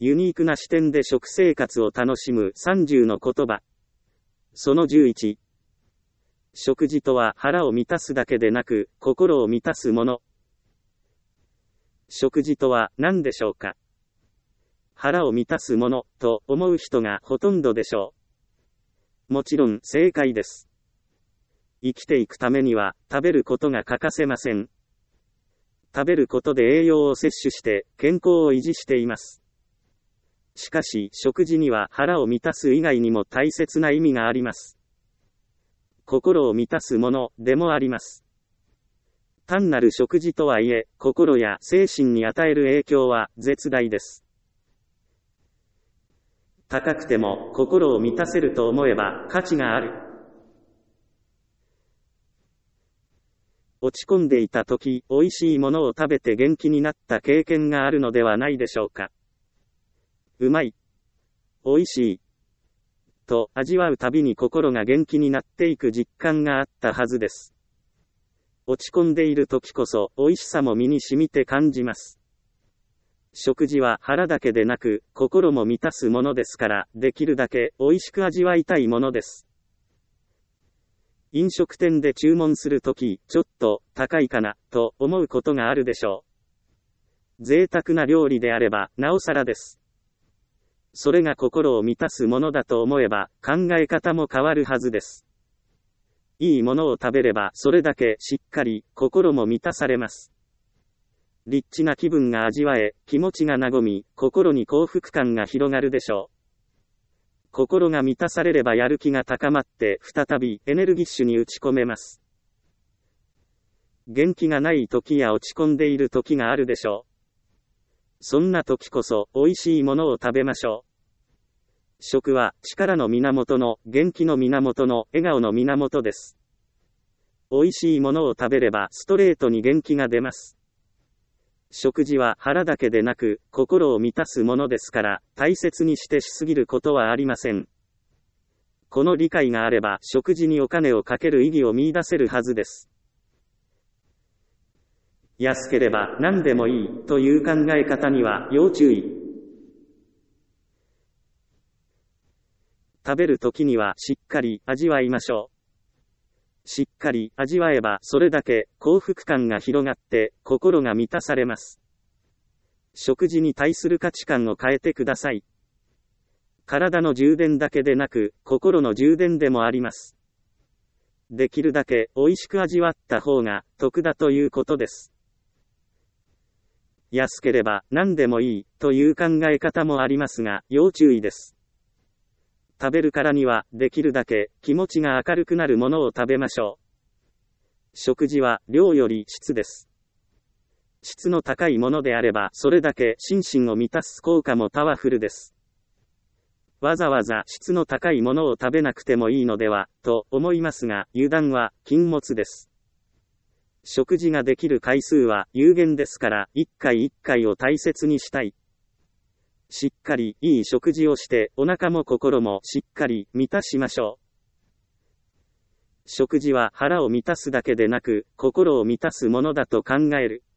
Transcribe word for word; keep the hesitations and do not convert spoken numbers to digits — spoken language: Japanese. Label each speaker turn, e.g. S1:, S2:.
S1: ユニークな視点で食生活を楽しむさんじゅうの言葉。そのじゅういち。食事とは腹を満たすだけでなく、心を満たすもの。食事とは何でしょうか。腹を満たすものと思う人がほとんどでしょう。もちろん正解です。生きていくためには食べることが欠かせません。食べることで栄養を摂取して健康を維持しています。しかし食事には腹を満たす以外にも大切な意味があります。心を満たすものでもあります。単なる食事とはいえ、心や精神に与える影響は絶大です。高くても心を満たせると思えば価値がある。落ち込んでいた時、美味しいものを食べて元気になった経験があるのではないでしょうか。うまい、美味しいと味わうたびに心が元気になっていく実感があったはずです。落ち込んでいる時こそ美味しさも身に染みて感じます。食事は腹だけでなく心も満たすものですから、できるだけ美味しく味わいたいものです。飲食店で注文するとき、ちょっと高いかなと思うことがあるでしょう。贅沢な料理であればなおさらです。それが心を満たすものだと思えば考え方も変わるはずです。いいものを食べればそれだけしっかり心も満たされます。リッチな気分が味わえ、気持ちが和み、心に幸福感が広がるでしょう。心が満たされればやる気が高まって再びエネルギッシュに打ち込めます。元気がない時や落ち込んでいる時があるでしょう。そんな時こそ美味しいものを食べましょう。食は力の源の、元気の源の、笑顔の源です。美味しいものを食べればストレートに元気が出ます。食事は腹だけでなく心を満たすものですから、大切にしてしすぎることはありません。この理解があれば食事にお金をかける意義を見出せるはずです。安ければ何でもいいという考え方には要注意。食べるときにはしっかり味わいましょう。しっかり味わえばそれだけ幸福感が広がって心が満たされます。食事に対する価値観を変えてください。体の充電だけでなく心の充電でもあります。できるだけ美味しく味わった方が得だということです。安ければ何でもいいという考え方もありますが要注意です。食べるからにはできるだけ気持ちが明るくなるものを食べましょう。食事は量より質です。質の高いものであればそれだけ心身を満たす効果もパワフルです。わざわざ質の高いものを食べなくてもいいのではと思いますが、油断は禁物です。食事ができる回数は有限ですから、一回一回を大切にしたい。しっかりいい食事をしてお腹も心もしっかり満たしましょう。食事は腹を満たすだけでなく心を満たすものだと考える。